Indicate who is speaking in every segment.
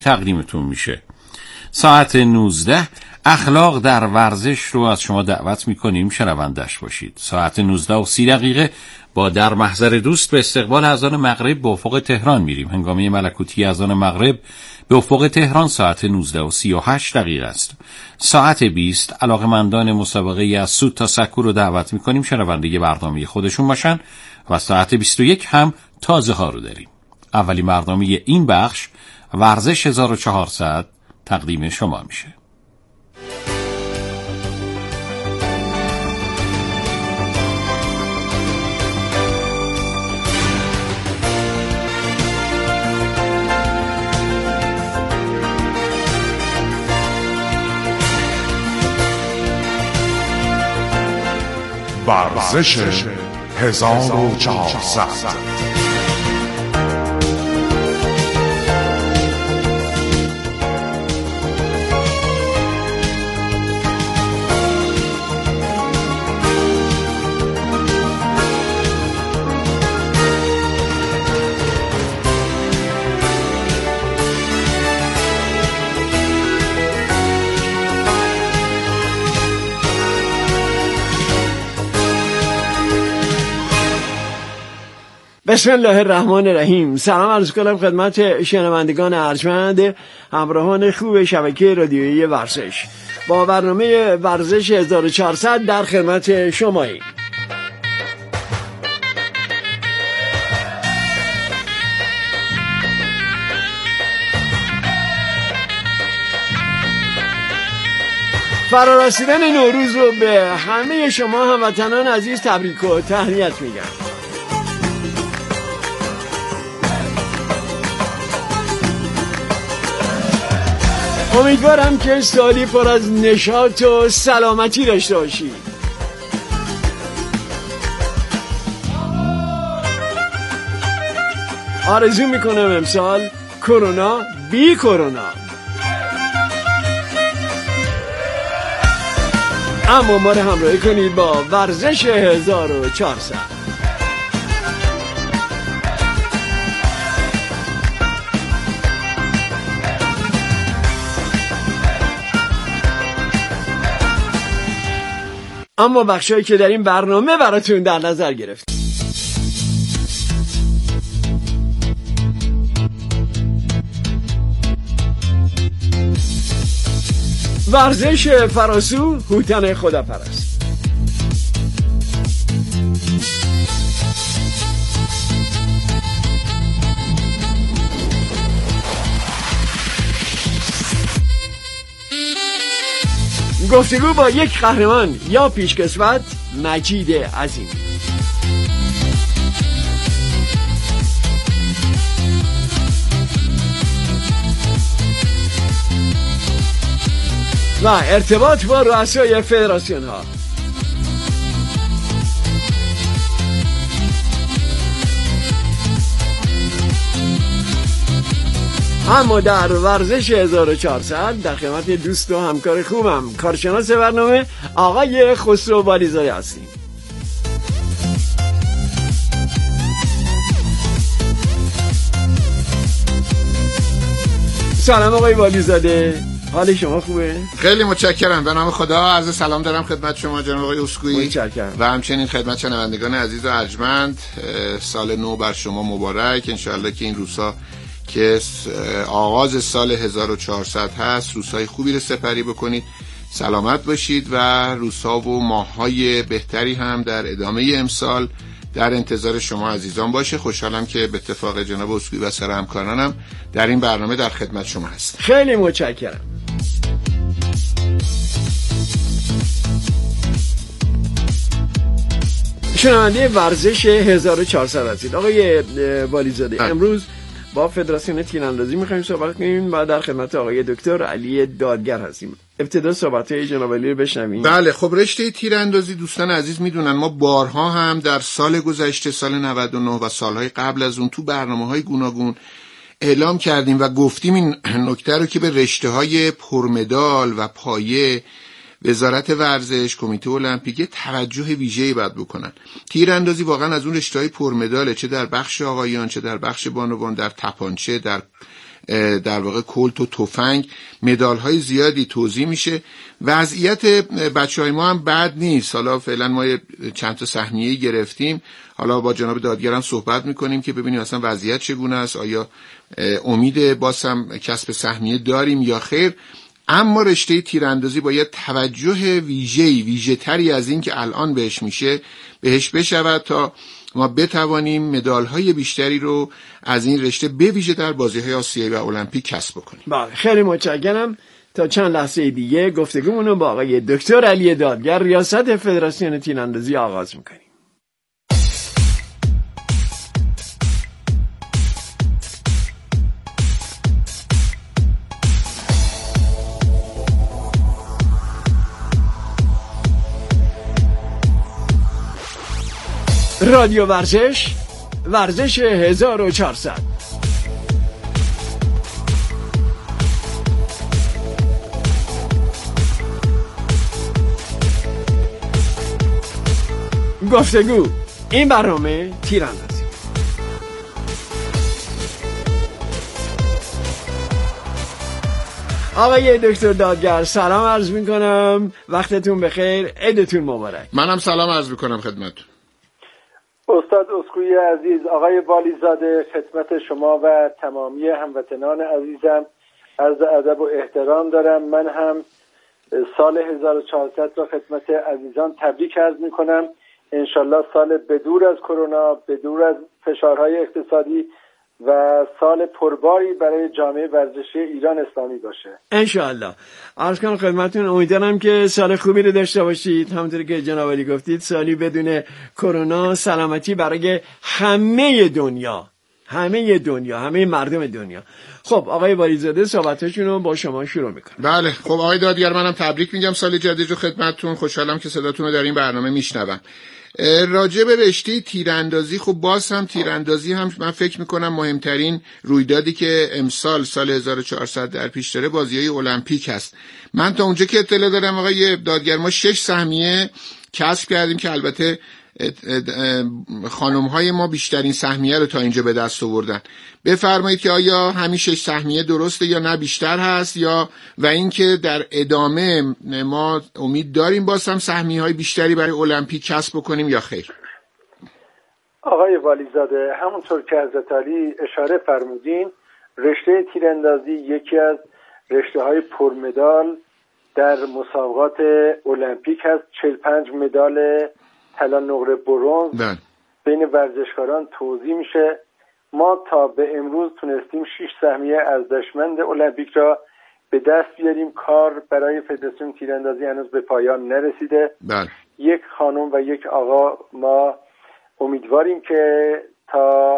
Speaker 1: تقدیمتون میشه. ساعت 19 اخلاق در ورزش رو از شما دعوت میکنیم شنوندش باشید. ساعت 19:30 با در محضر دوست به استقبال اذان مغرب به افق تهران میریم. هنگامه ملکوتی اذان مغرب به افق تهران ساعت 19:38 است. ساعت 20 علاقه‌مندان مسابقه از سود تا سکو رو دعوت میکنیم شنونده برنامه خودشون باشن و ساعت 21 هم تازه ها رو داریم. اولین برنامه این بخش ورزش 1400 تقدیم شما میشه.
Speaker 2: ورزش 1400.
Speaker 3: بسم الله الرحمن الرحیم. سلام عرض کنم خدمت شنوندگان ارجمند همراهان خوب شبکه رادیویی ورزش. با برنامه ورزش 1400 در خدمت شماییم. فرارسیدن نوروز رو به همه شما هموطنان عزیز تبریک و تهنیت میگم. امیدوارم که سالی پر از نشاط و سلامتی داشته باشید. آرزو میکنم امسال کرونا بی کرونا. اما ما رو همراهی کنید با ورزش 1400. اما بخشایی که در این برنامه براتون در نظر گرفت. ورزش فراسو هوتن خداپرست. گفتگو با یک قهرمان یا پیشکسوت مجید عظیم. و ارتباط با رؤسای فدراسیون ها. اما در ورزش 1400 در خدمت دوست و همکار خوبم کارشناس برنامه آقای خسرو والیزاده هستیم. سلام آقای والیزاده، حال شما خوبه؟
Speaker 4: خیلی متشکرم. به نام خدا عرض سلام دارم خدمت شما جناب آقای اسکوئی
Speaker 3: و
Speaker 4: همچنین خدمت شنوندگان عزیز و ارجمند. سال نو بر شما مبارک. انشاءالله که این روزها که آغاز سال 1400 هست روزهای خوبی رو سپری بکنید، سلامت باشید و روزها و ماههای بهتری هم در ادامه امسال در انتظار شما عزیزان باشه. خوشحالم که به اتفاق جناب اسکوئی و سر همکارانم در این برنامه در خدمت شما هستم.
Speaker 3: خیلی متشکرم. شنونده ورزش 1400 هستید آقای والیزاده. امروز با فدراسیون تیراندازی می‌خوایم صحبت کنیم و در خدمت آقای دکتر علی دادگر هستیم. ابتدا صحبت‌های جناب علی رو بشنویم.
Speaker 4: بله، خب رشته تیراندازی دوستان عزیز میدونن ما بارها هم در سال گذشته، سال 99 و سالهای قبل از اون تو برنامه‌های گوناگون اعلام کردیم و گفتیم این نکته رو که به رشته‌های پرمدال و پایه وزارت ورزش، کمیته المپیک توجه ویژه‌ای باید بکنن. تیراندازی واقعا از اون رشته‌های پرمداله، چه در بخش آقایان، چه در بخش بانوان، در تپانچه، در در واقع کلت و تفنگ مدال‌های زیادی توزیع میشه. وضعیت بچه‌های ما هم بد نیست. حالا فعلا ما چند تا سهمیه گرفتیم، حالا با جناب دادگرم صحبت میکنیم که ببینیم اصلا وضعیت چگونه است، آیا امید باز هم کسب سهمیه داریم یا خیر. اما رشته تیراندازی باید توجه ویژه تری از این که الان بهش میشه بهش بشود تا ما بتوانیم مدال‌های بیشتری رو از این رشته به ویژه در بازی‌های آسیایی و المپیک کسب بکنیم.
Speaker 3: بله، خیلی متشکرم. تا چند لحظه دیگه گفتگومون رو با آقای دکتر علی دادگر ریاست فدراسیون تیراندازی آغاز میکنیم. رادیو ورزش 1400. گفتگو، این برنامه تیراندازی. آقای دکتر دادگر سلام عرض میکنم، وقتتون بخیر، عیدتون مبارک.
Speaker 4: منم سلام عرض میکنم خدمتتون.
Speaker 2: استاد اسکوئی عزیز، آقای والیزاده، خدمت شما و تمامی هموطنان عزیزم عرض ادب و احترام دارم. من هم سال 1400 را خدمت عزیزان تبریک عرض میکنم. انشالله سال بدور از کرونا، بدور از فشارهای اقتصادی و سال پرباری برای جامعه ورزشی ایران اسلامی باشه
Speaker 3: انشالله. عرض کنم خدمتتون، امیدوارم که سال خوبی رو داشته باشید. همونطوری که جناب علی گفتید، سالی بدون کرونا، سلامتی برای همه دنیا، همه مردم دنیا. خب آقای والیزاده صحبتاشون رو با شما شروع میکنم.
Speaker 4: بله، خب آقای دادگر منم تبریک میگم سال جدید رو خدمتتون. خوشحالم که صداتون رو در این برنامه میشنوم. راجع به رشته تیراندازی، خب باز هم تیراندازی هم من فکر میکنم مهمترین رویدادی که امسال سال 1400 در پیش داره بازی‌های المپیک هست. من تا اونجا که اطلاع دارم آقای دادگر ما 6 سهمیه کسب کردیم که البته خانم‌های ما بیشترین سهمیه رو تا اینجا به دست آوردن. بفرمایید که آیا همین 6 سهمیه درسته یا نه بیشتر هست، یا و اینکه در ادامه ما امید داریم باز هم سهمیه‌های بیشتری برای المپیک کسب بکنیم یا خیر؟
Speaker 2: آقای والیزاده، همونطور که حضرت علی اشاره فرمودین، رشته تیراندازی یکی از رشته‌های پرمدال در مسابقات المپیک هست. 45 مدال طلا، نقره، برنز بین ورزشکاران توزیع میشه. ما تا به امروز تونستیم 6 سهمیه ارزشمند المپیک را به دست بیاریم. کار برای فدراسیون تیراندازی هنوز به پایان نرسیده. یک خانم و یک آقا ما امیدواریم که تا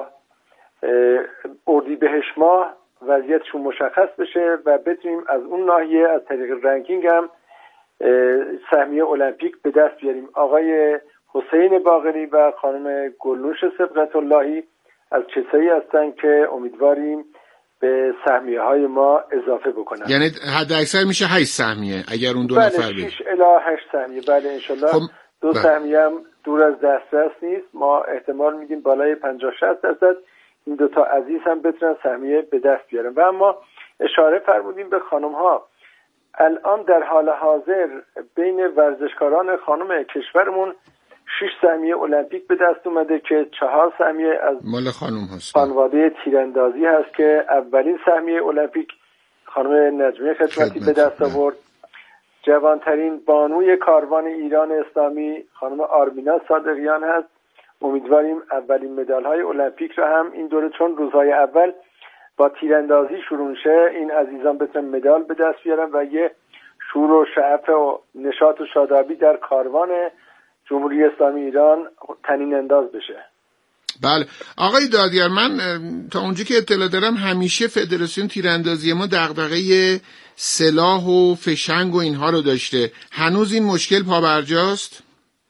Speaker 2: اردیبهشت ماه وضعیتشون مشخص بشه و بتونیم از اون ناحیه از طریق رنکینگ هم سهمیه المپیک به دست بیاریم. آقای حسین باقری و خانم گلنوش سبقت اللهی از کسایی هستن که امیدواریم به سهمیه های ما اضافه بکنن.
Speaker 4: یعنی حد اکثر میشه 8 سهمیه اگر اون دو نفر بیان.
Speaker 2: 6 الی 8 سهمیه. بله انشالله.
Speaker 4: خب
Speaker 2: دو سهمیه هم دور از دسترس نیست. ما احتمال میدیم بالای 50-60% این دوتا عزیز هم بتونن سهمیه به دست بیارن. و اما اشاره فرمودیم به خانم ها. الان در حال حاضر بین ورزشکاران خانم کشورمون 6 سهمیه المپیک به دست اومده که 4 سهمیه از
Speaker 4: مال خانم هست.
Speaker 2: خانواده تیراندازی هست که اولین سهمیه المپیک خانم نجمیه خدمتی به دست آورد. جوانترین بانوی کاروان ایران اسلامی خانم آرمینا صادقیان هست. امیدواریم اولین مدال‌های المپیک را هم این دوره، چون روزهای اول با تیراندازی شروع شه، این عزیزان بتونن مدال به دست بیارن و یه شور و شعف و نشاط و شادابی در کاروان جمهوری اسلامی ایران تنین انداز بشه.
Speaker 4: بله آقای دادگر، من تا اونجا که اطلاع دارم همیشه فدراسیون تیراندازی ما دغدغه سلاح و فشنگ و اینها رو داشته. هنوز این مشکل پابرجاست؟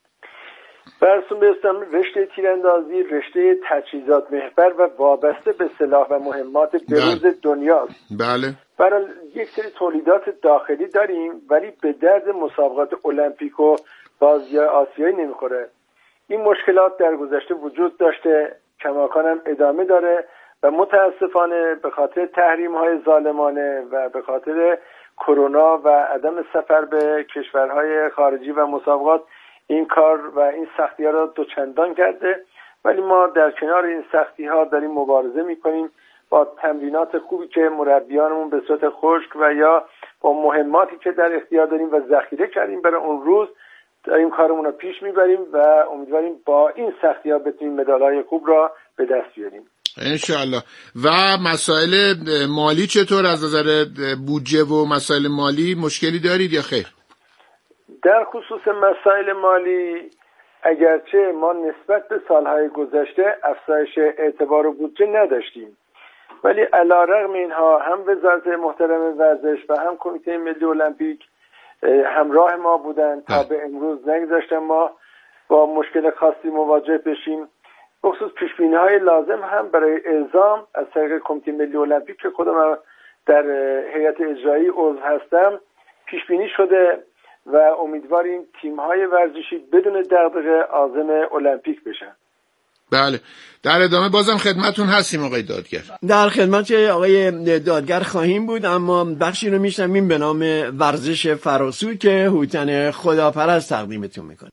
Speaker 2: برسون بیستم، رشته تیراندازی رشته تجهیزات محور و وابسته به سلاح و مهمات بروز دنیاست.
Speaker 4: بله.
Speaker 2: برای یک سری تولیدات داخلی داریم ولی به درد مسابقات المپیک و بازی آسیایی نمیخوره. این مشکلات در گذشته وجود داشته، کماکان هم ادامه داره و متاسفانه به خاطر تحریم‌های ظالمانه و به خاطر کرونا و عدم سفر به کشورهای خارجی و مسابقات این کار و این سختی‌ها را دوچندان کرده. ولی ما در کنار این سختی‌ها داریم مبارزه می‌کنیم با تمرینات خوبی که مربیانمون به صورت خشک و یا با مهماتی که در اختیار داریم و ذخیره کردیم برای اون روز داریم کارمون رو پیش میبریم و امیدواریم با این سختی‌ها بتونیم مدال‌های خوب را به دست بیاریم
Speaker 4: انشاءالله. و مسائل مالی چطور؟ از نظر بودجه و مسائل مالی مشکلی دارید یا خیر؟
Speaker 2: در خصوص مسائل مالی اگرچه ما نسبت به سالهای گذشته افزایش اعتبار و بودجه نداشتیم، ولی علی‌رغم اینها هم وزارت محترم ورزش و هم کمیته ملی المپیک همراه ما بودند تا به امروز نگذاشتن ما با مشکل خاصی مواجه بشیم. بخصوص پیشبینی‌های لازم هم برای اعزام از طریق کمیته ملی المپیک که خودم در هیئت اجرایی عضو هستم پیشبینی شده و امیدواریم تیم‌های ورزشی بدون دغدغه عازم المپیک بشن.
Speaker 4: بله، در ادامه بازم خدمتون هستیم آقای دادگر.
Speaker 3: در خدمت آقای دادگر خواهیم بود، اما بخشی رو میشنویم به نام ورزش فراسو که هوتن خداپرست تقدیمتون میکنه.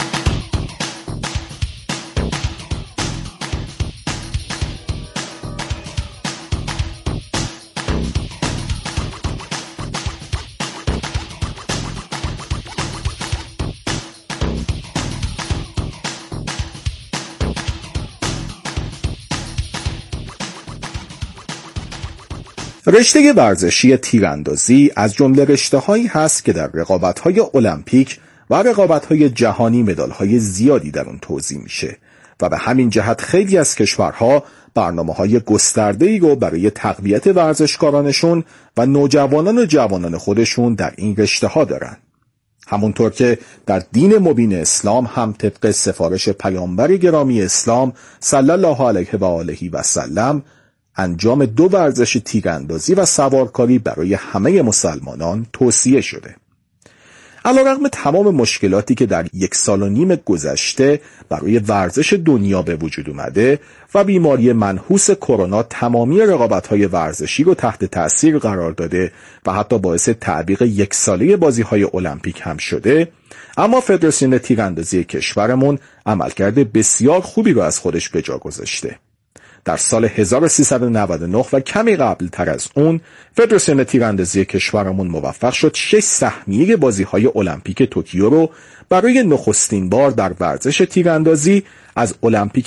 Speaker 5: رشته ورزشی تیراندازی از جمله رشته‌هایی هست که در رقابت‌های المپیک و رقابت‌های جهانی مدال‌های زیادی در اون توزیع میشه و به همین جهت خیلی از کشورها برنامه‌های گسترده‌ای رو برای تقویت ورزشکارانشون و نوجوانان و جوانان خودشون در این رشته‌ها دارن. همونطور که در دین مبین اسلام هم طبق سفارش پیامبر گرامی اسلام صلی الله علیه و آله و سلم انجام 2 ورزش تیراندازی و سوارکاری برای همه مسلمانان توصیه شده. علیرغم تمام مشکلاتی که در 1.5 سال گذشته برای ورزش دنیا به وجود اومده و بیماری منحوس کرونا تمامی رقابت‌های ورزشی رو تحت تأثیر قرار داده و حتی باعث تعویق 1 ساله بازی‌های المپیک هم شده، اما فدراسیون تیراندازی کشورمون عملکرد بسیار خوبی رو از خودش به جا گذاشته. در سال 1399 و کمی قبل تر از اون فدراسیون تیراندازی کشورمون موفق شد 6 سهمیه بازی‌های المپیک توکیو رو برای نخستین بار در ورزش تیراندازی از المپیک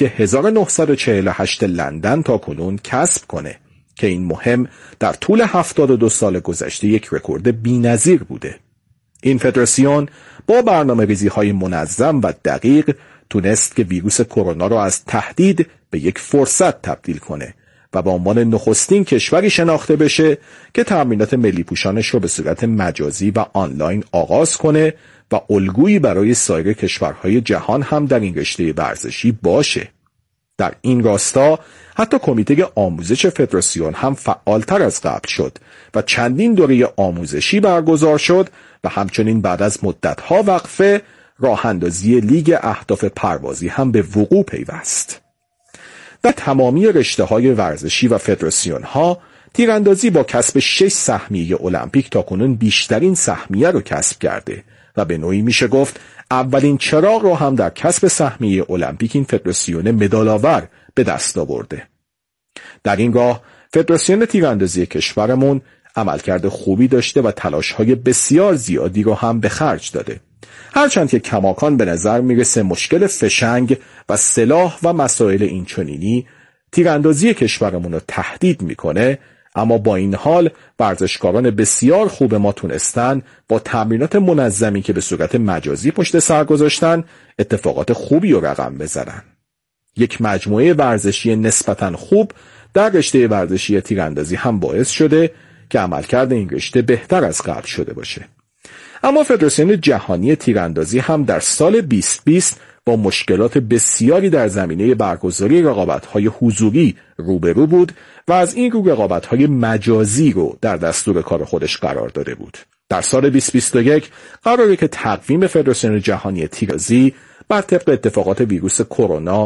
Speaker 5: 1948 لندن تا کنون کسب کنه که این مهم در طول 72 سال گذشته یک رکورد بی‌نظیر بوده. این فدراسیون با برنامه‌ریزی‌های منظم و دقیق تونست که ویروس کرونا را از تهدید به یک فرصت تبدیل کنه و به عنوان نخستین کشوری شناخته بشه که تمرینات ملی پوشانش رو به صورت مجازی و آنلاین آغاز کنه و الگویی برای سایر کشورهای جهان هم در این رشته ورزشی باشه. در این راستا حتی کمیته آموزش فدراسیون هم فعالتر از قبل شد و چندین دوره آموزشی برگزار شد و همچنین بعد از مدت‌ها وقفه راه اندازی لیگ اهداف پروازی هم به وقوع پیوست. در تمامی رشته‌های ورزشی و فدراسیون‌ها تیراندازی با کسب 6 سهمیه المپیک تاکنون بیشترین سهمیه رو کسب کرده و به نوعی میشه گفت اولین چراغ رو هم در کسب سهمیه المپیک این فدراسیون مدال‌آور به دست آورده. در این راه فدراسیون تیراندازی کشورمون عملکرد خوبی داشته و تلاش‌های بسیار زیادی رو هم به خرج داده. هرچند که کماکان به نظر میرسه مشکل فشنگ و سلاح و مسائل اینچنینی تیراندازی کشورمون رو تهدید میکنه، اما با این حال ورزشکاران بسیار خوب ما تونستن با تمرینات منظمی که به صورت مجازی پشت سر گذاشتن اتفاقات خوبی رو رقم بزنن. یک مجموعه ورزشی نسبتاً خوب در رشته ورزشی تیراندازی هم باعث شده که عملکرد این رشته بهتر از قبل شده باشه. اما فدراسیون جهانی تیراندازی هم در سال 2020 با مشکلات بسیاری در زمینه برگزاری رقابت‌های حضوری روبرو بود و از این رو رقابت‌های مجازی رو در دستور کار خودش قرار داده بود. در سال 2021 قراره که تقویم فدراسیون جهانی تیراندازی بر طبق اتفاقات ویروس کرونا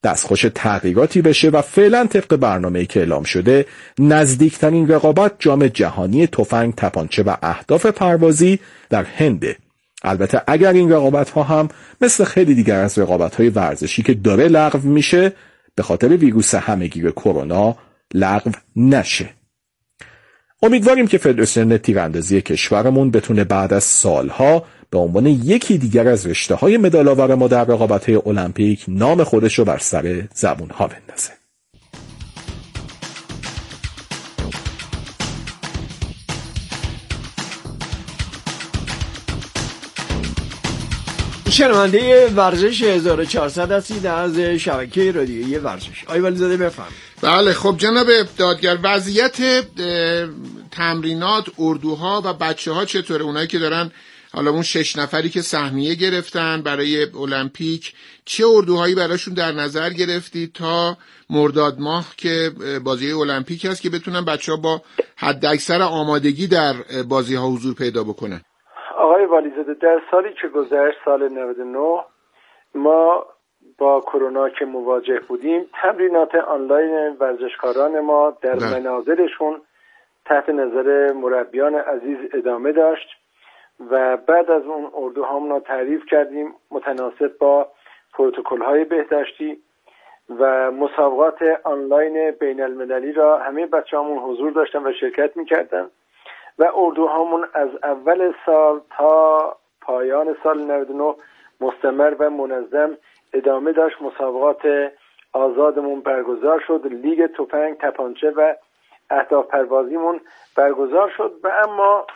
Speaker 5: دستخوش تغییراتی بشه و فعلا طبق برنامه‌ای که اعلام شده نزدیکترین رقابت جام جهانی تفنگ، تپانچه و اهداف پروازی در هنده. البته اگر این رقابت‌ها هم مثل خیلی دیگر از رقابت‌های ورزشی که داره لغو میشه به خاطر ویروس همه‌گیر کرونا لغو نشه. امیدواریم که فدراسیون تیراندازی کشورمون بتونه بعد از سالها به عنوان یکی دیگر از رشته‌های مدال‌آور ما در رقابت‌های المپیک نام خودش رو بر سر زبون‌ها بندازه.
Speaker 3: شنونده ورزش 1400 هستید از شبکه رادیویی ورزش. آقای ولیزاده بفرمایید.
Speaker 4: بله خب جناب دادگر، وضعیت تمرینات اردوها و بچه‌ها چطوره؟ اونایی که دارن حالا اون 6 نفری که سهمیه گرفتن برای المپیک، چه اردوهایی براشون در نظر گرفتید تا مرداد ماه که بازی المپیک هست که بتونن بچه‌ها با حداکثر آمادگی در بازی‌ها حضور پیدا بکنن؟
Speaker 2: آقای والیزاده، در سالی که گذشت، سال 99، ما با کرونا که مواجه بودیم، تمرینات آنلاین ورزشکاران ما در منازلشون تحت نظر مربیان عزیز ادامه داشت و بعد از اون اردوهامون رو تعریف کردیم متناسب با پروتکل‌های بهداشتی و مسابقات آنلاین بین المللی را همه بچه‌هامون حضور داشتن و شرکت می‌کردن و اردوهامون از اول سال تا پایان سال 99 مستمر و منظم ادامه داشت. مسابقات آزادمون برگزار شد، لیگ تفنگ، تپانچه و اهداف پروازیمون برگزار شد و اما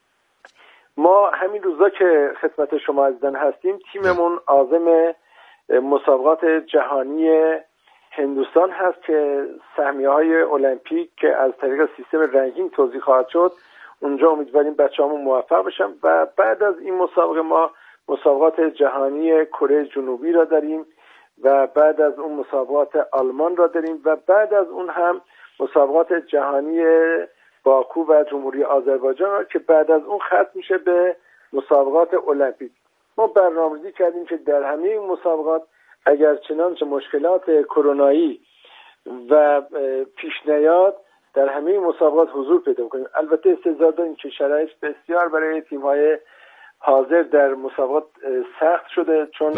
Speaker 2: ما همین روزا که خدمت شما عزیزان هستیم، تیممون عازم مسابقات جهانی هندوستان هست که سهمیه‌های المپیک که از طریق سیستم رنکینگ توزیع خواهد شد، اونجا امیدواریم بچه‌هامون موفق بشن و بعد از این مسابقه ما مسابقات جهانی کره جنوبی را داریم و بعد از اون مسابقات آلمان را داریم و بعد از اون هم مسابقات جهانی باکو و جمهوری آذربایجان را که بعد از اون ختم میشه به مسابقات المپیک. ما برنامه‌ریزی کردیم که در همه این مسابقات اگر چنانچه مشکلات کرونایی و پیش نیاد در همه مسابقات حضور پیدا کنیم. البته استعداد داریم که شرایط بسیار برای تیم‌های حاضر در مسابقات سخت شده، چون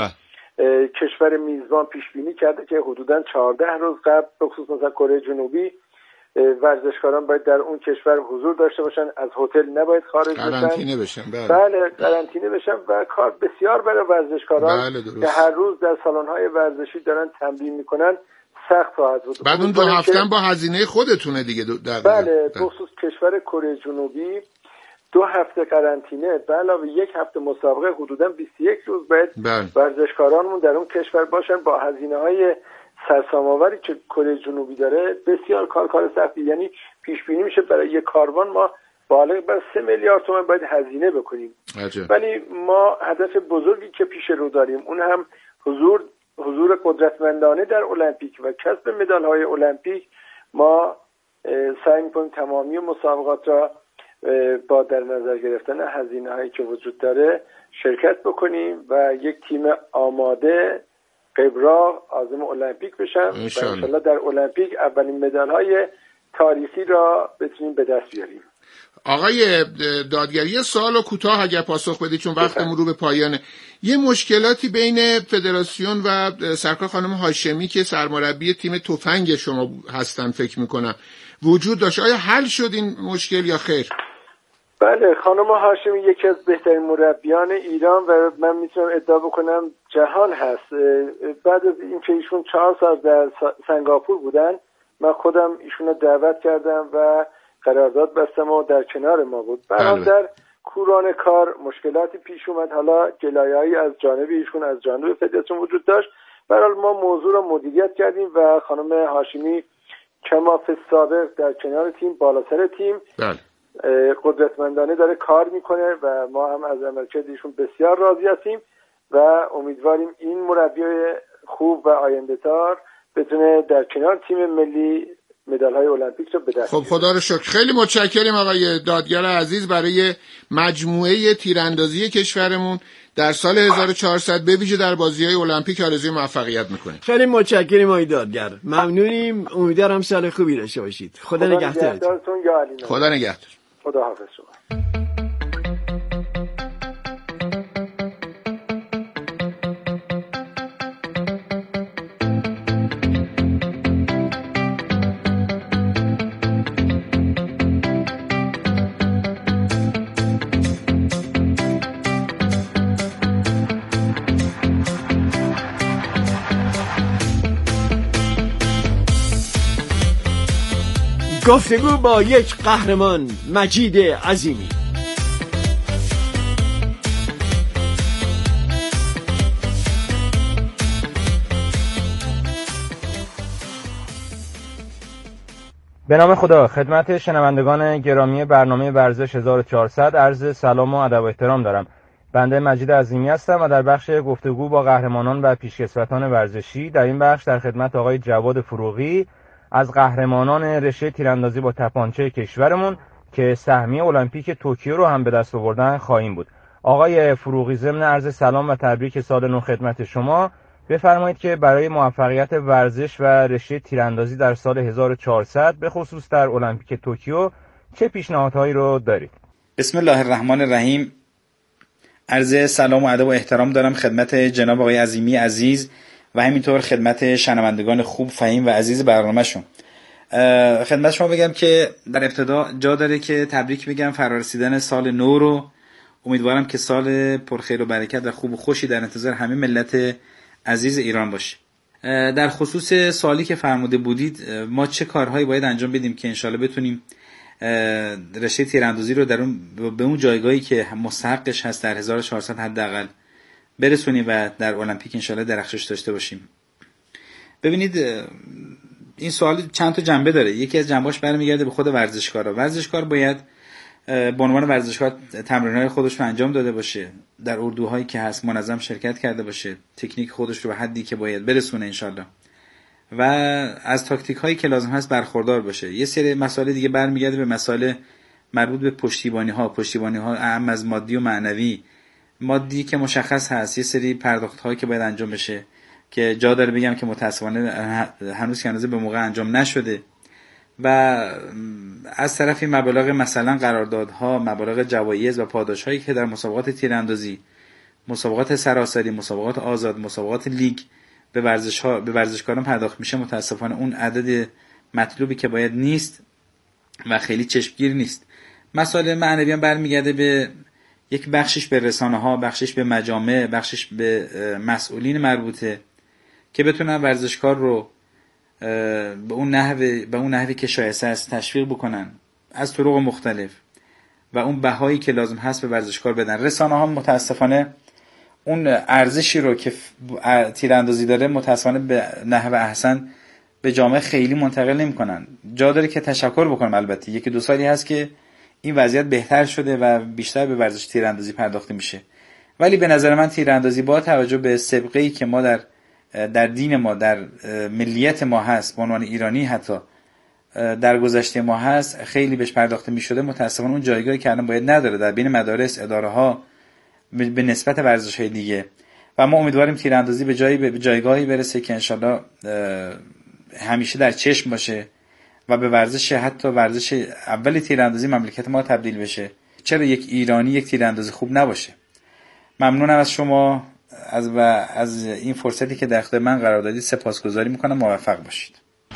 Speaker 2: کشور میزبان پیش بینی کرده که حدوداً 14 روز قبل به خصوص مثلا کره جنوبی ورزشکاران باید در اون کشور حضور داشته باشن، از هتل نباید خارج بشن،
Speaker 4: قرنطینه بشن.
Speaker 2: بله قرنطینه بشن و کار بسیار برای ورزشکاران که هر روز در سالن‌های ورزشی دارن تمرین میکنن سخت خواهد بود.
Speaker 4: بعد اون 2 هفته با هزینه خودتونه دیگه.
Speaker 2: بله بخصوص کشور کره جنوبی 2 هفته قرنطینه به علاوه 1 هفته مسابقه، حدوداً 21 روز باید ورزشکارانمون در اون کشور باشن با هزینه‌های سرسام‌آوری که کره جنوبی داره. بسیار کار سختی، یعنی پیش بینی میشه برای یک کاروان ما بالغ بر 3 میلیارد تومان باید هزینه بکنیم. ولی ما هدف بزرگی که پیش رو داریم اون هم حضور قدرتمندانه در المپیک و کسب مدال‌های المپیک. ما سعی می‌کنیم تمامی مسابقات را با در نظر گرفتن هزینه‌هایی که وجود داره شرکت بکنیم و یک تیم آماده قبرا عازم المپیک بشن و انشالله در المپیک اولین مدال‌های تاریخی را بتونیم به دست بیاریم.
Speaker 4: آقای دادگری سوال کوتاه اگر پاسخ بدید چون وقتمون رو به پایانه. یه مشکلاتی بین فدراسیون و سرکار خانم هاشمی که سرمربی تیم تفنگ شما هستن فکر میکنم وجود داشت، آیا حل شد این مشکل یا خیر؟
Speaker 2: بله، خانم هاشمی یکی از بهترین مربیان ایران و من میتونم ادعا بکنم جهان هست. بعد از اینکه ایشون 4 سال در سنگاپور بودن، من خودم ایشون رو دعوت کردم و قرارداد بستم و در کنار ما بود. بعد در کوران کار مشکلاتی پیش اومد، حالا گلایه‌ای از جانب ایشون از جانب فدراسیون وجود داشت. برحال ما موضوع رو مدیریت کردیم و خانم هاشمی کما فی السابق در کنار تیم، بالا سر تیم قدرتمندانه داره کار میکنه و ما هم از عملکرد ایشون بسیار راضی هستیم و امیدواریم این مربی خوب و آینده‌دار بتونه در کنار تیم ملی مدال‌های المپیک رو به دست بیاره.
Speaker 4: خب خدا رو شکر. خیلی متشکریم آقای دادگر عزیز برای مجموعه تیراندازی کشورمون در سال 1400 به ویژه در بازی‌های المپیک آرزوی موفقیت میکنیم.
Speaker 3: خیلی متشکرم آقای دادگر، ممنونیم. امیدوارم سال خوبی داشته باشید. خدا نگهدارتون.
Speaker 4: خدا نگهدار.
Speaker 2: خدا حافظ شما.
Speaker 3: گفتگو با یک قهرمان، مجید عظیمی.
Speaker 6: به نام خدا، خدمت شنوندگان گرامی برنامه ورزش 1400 عرض سلام و ادب و احترام دارم. بنده مجید عظیمی هستم و در بخش گفتگو با قهرمانان و پیشکسوتان ورزشی در این بخش در خدمت آقای جواد فروغی از قهرمانان رشته تیراندازی با تپانچه کشورمون که سهمیه المپیک توکیو رو هم به دست آوردن خواهیم بود. آقای فروغی، ضمن عرض سلام و تبریک سال نو خدمت شما، بفرمایید که برای موفقیت ورزش و رشته تیراندازی در سال 1400 به خصوص در المپیک توکیو چه پیشنهادهایی رو دارید؟
Speaker 7: بسم الله الرحمن الرحیم. عرض سلام و ادب و احترام دارم خدمت جناب آقای عظیمی عزیز و همینطور خدمت شنوندگان خوب فهیم و عزیز برنامه‌شون. خدمت شما بگم که در ابتدا جا داره که تبریک بگم فرارسیدن سال نو رو. امیدوارم که سال پرخیر و برکت و خوب و خوشی در انتظار همه ملت عزیز ایران باشه. در خصوص سوالی که فرموده بودید، ما چه کارهایی باید انجام بدیم که انشالله بتونیم رشته تیراندازی رو در اون به اون جایگاهی که مستحقش هست در 1400 حداقل برسونیم و در المپیک انشالله درخشش داشته باشیم. ببینید، این سوال چند تا جنبه داره. یکی از جنبه‌اش برمیگرده به خود ورزشکارا. ورزشکار باید به عنوان ورزشکار تمرین‌های خودش رو انجام داده باشه، در اردوهایی که هست منظم شرکت کرده باشه، تکنیک خودش رو به حدی که باید برسونه انشالله و از تاکتیک‌هایی که لازم هست برخوردار باشه. یه سری مسائل دیگه برمیگرده به مسائل مربوط به پشتیبانی‌ها اهم از مادی و معنوی. مادی که مشخص هست، یه سری پرداخت‌هایی که باید انجام بشه که جا داره بگم که متأسفانه هنوز که به موقع انجام نشده و از طرفی مبالغ مثلا قراردادها، مبالغ جوایز و پاداش‌هایی که در مسابقات تیراندازی، مسابقات سراسری، مسابقات آزاد، مسابقات لیگ به ورزشکاران پرداخت میشه، متأسفانه اون عدد مطلوبی که باید نیست و خیلی چشمگیر نیست. مسائل معنوی هم برمیگرده به یک بخشش به رسانه‌ها، بخشش به مجامع، بخشش به مسئولین مربوطه که بتونن ورزشکار رو به اون نحوی که شایسته است تشویق بکنن از طرق مختلف و اون بهایی که لازم هست به ورزشکار بدن. رسانه‌ها متاسفانه اون ارزشی رو که تیراندازی داره متاسفانه به نحو احسن به جامعه خیلی منتقل نمی‌کنن. جا داره که تشکر بکنم. البته یکی دو سالی هست که این وضعیت بهتر شده و بیشتر به ورزش تیراندازی پرداخته میشه، ولی به نظر من تیراندازی با توجه به سابقه‌ای که ما در دین ما، در ملیت ما هست، به عنوان ایرانی حتی در گذشته ما هست، خیلی بهش پرداخته میشده. متاسفانه اون جایگاهی که الان باید نداره در بین مدارس، اداره‌ها به نسبت ورزش‌های دیگه و ما امیدواریم تیراندازی به جایگاهی برسه که انشالله همیشه در چشم باشه و به ورزش، حتی ورزش اول تیراندازی مملکت ما تبدیل بشه. چرا یک ایرانی یک تیراندازی خوب نباشه؟ ممنونم از شما از این فرصتی که در اختیار من قرار دادید. سپاسگزاری میکنم. موفق باشید.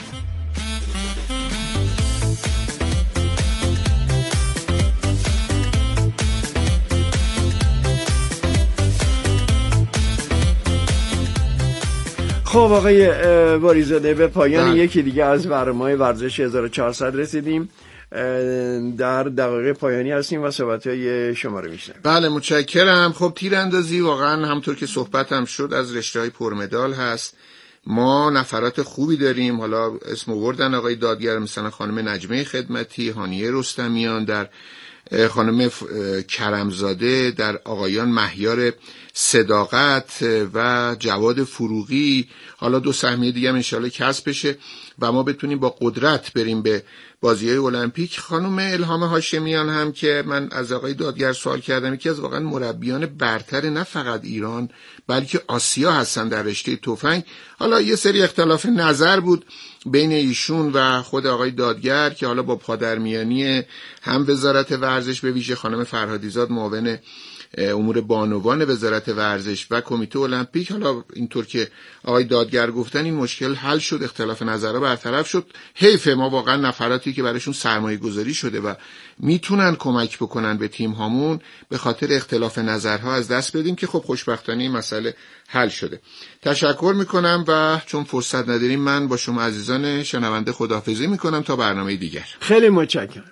Speaker 3: خب آقای واریزاده، به پایان یکی دیگه از برنامه‌های ورزش 1400 رسیدیم. در دقایق پایانی هستیم و صحبت‌های شما رو میشنویم.
Speaker 4: بله، متشکرم. خب تیراندازی واقعا همونطور که صحبت هم شد از رشته‌های پرمدال هست. ما نفرات خوبی داریم. حالا اسم آوردن آقای دادگر، مثلا خانم نجمه خدمتی، هانیه رستمیان در خانم کرمزاده، در آقایان مهیار صداقت و جواد فروغی، حالا 2 سهمیه دیگه هم انشالله کسب بشه و ما بتونیم با قدرت بریم به بازی‌های المپیک. خانم الهام هاشمیان هم که من از آقای دادگر سوال کردم، یکی از واقعا مربیان برتر نه فقط ایران بلکه آسیا هستن در رشته تفنگ. حالا یه سری اختلاف نظر بود بین ایشون و خود آقای دادگر که حالا با پادرمیانی هم وزارت ورزش، به ویژه خانم فرهادیزاد معاون امور بانوان وزارت ورزش و کمیته المپیک، حالا اینطور که آقای دادگر گفتن این مشکل حل شد، اختلاف نظرها برطرف شد. حیفه ما واقعا نفراتی که براشون سرمایه گذاری شده و میتونن کمک بکنن به تیم هامون به خاطر اختلاف نظرها از دست بدیم که خب خوشبختانه این مسئله حل شده. تشکر میکنم و چون فرصت نداریم من با شما عزیزان شنونده خداحافظی میکنم تا برنامه دیگر.
Speaker 3: خیلی متشکرم.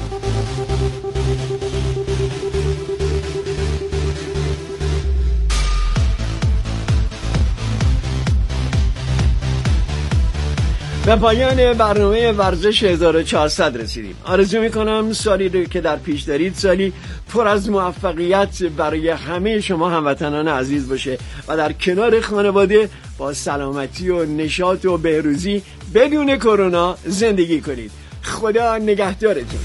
Speaker 3: به پایان برنامه ورزش 1400 رسیدیم. آرزو میکنم سالی رو که در پیش دارید سالی پر از موفقیت برای همه شما هموطنان عزیز باشه و در کنار خانواده با سلامتی و نشاط و بهروزی بدون کرونا زندگی کنید. خدا نگهدارتون.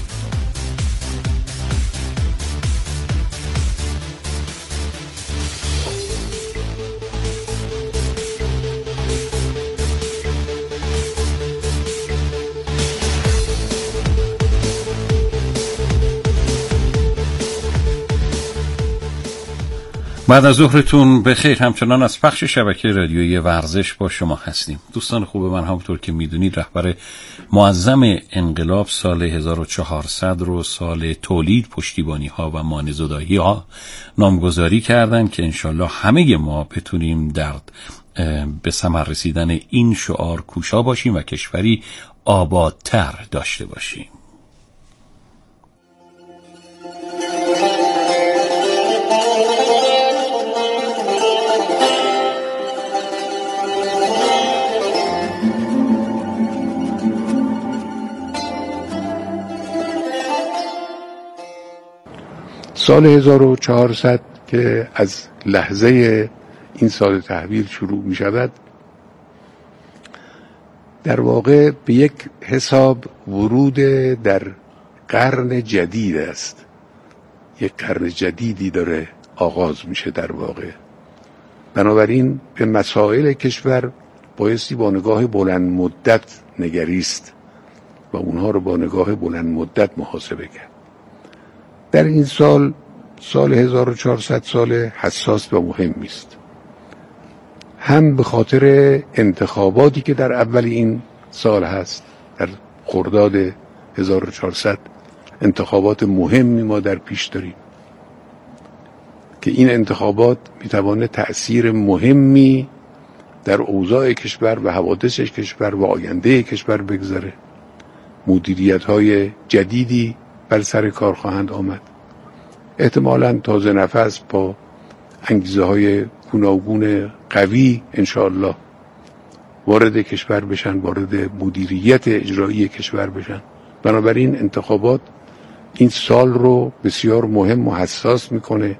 Speaker 1: بعد از ظهرتون بخیر. همچنان از پخش شبکه رادیویی ورزش با شما هستیم. دوستان خوب من، همونطور که میدونید رهبر معظم انقلاب سال 1400 رو سال تولید، پشتیبانی ها و مانع‌زدایی ها نامگذاری کردن که انشالله همه ما بتونیم به ثمر رسیدن این شعار کوشا باشیم و کشوری آبادتر داشته باشیم.
Speaker 8: سال 1400 که از لحظه این سال تحویل شروع می شود، در واقع به یک حساب ورود در قرن جدید است. یک قرن جدیدی داره آغاز میشه در واقع. بنابراین به مسائل کشور بایستی با نگاه بلند مدت نگریست و اونها رو با نگاه بلند مدت محاسبه کرد. در این سال 1400 سال حساس و مهمی است، هم به خاطر انتخاباتی که در اول این سال هست. در خرداد 1400 انتخابات مهمی ما در پیش داریم که این انتخابات میتوانه تأثیر مهمی در اوضاع کشور و حوادث کشور و آینده کشور بگذاره. مدیریت‌های جدیدی بر سر کار خواهند آمد، احتمالاً تازه نفس با انگیزه‌های گوناگون قوی انشاءالله وارد کشور بشن، وارد مدیریت اجرایی کشور بشن. بنابراین انتخابات این سال رو بسیار مهم و حساس میکنه.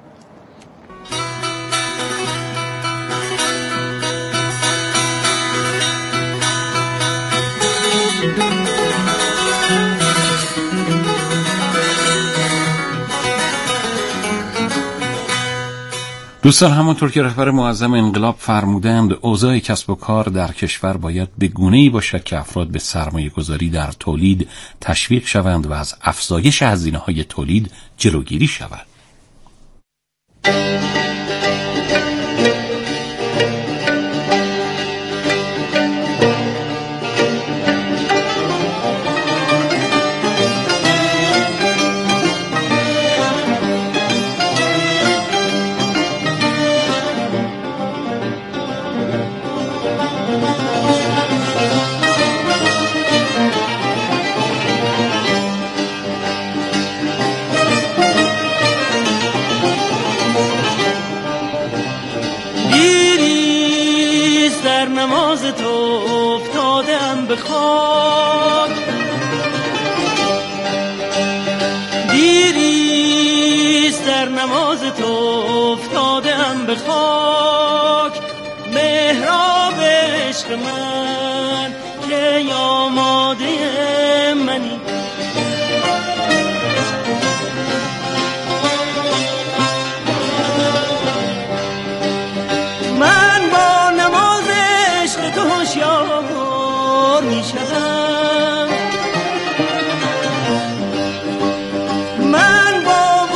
Speaker 1: دوستان، همونطور که رهبر معظم انقلاب فرمودند، اوضاع کسب و کار در کشور باید به گونه‌ای باشد که افراد به سرمایه‌گذاری در تولید تشویق شوند و از افزایش هزینه‌های تولید جلوگیری شود.
Speaker 9: دیری در نماز تو افتادم به خاک، محراب عشق من که آماده منی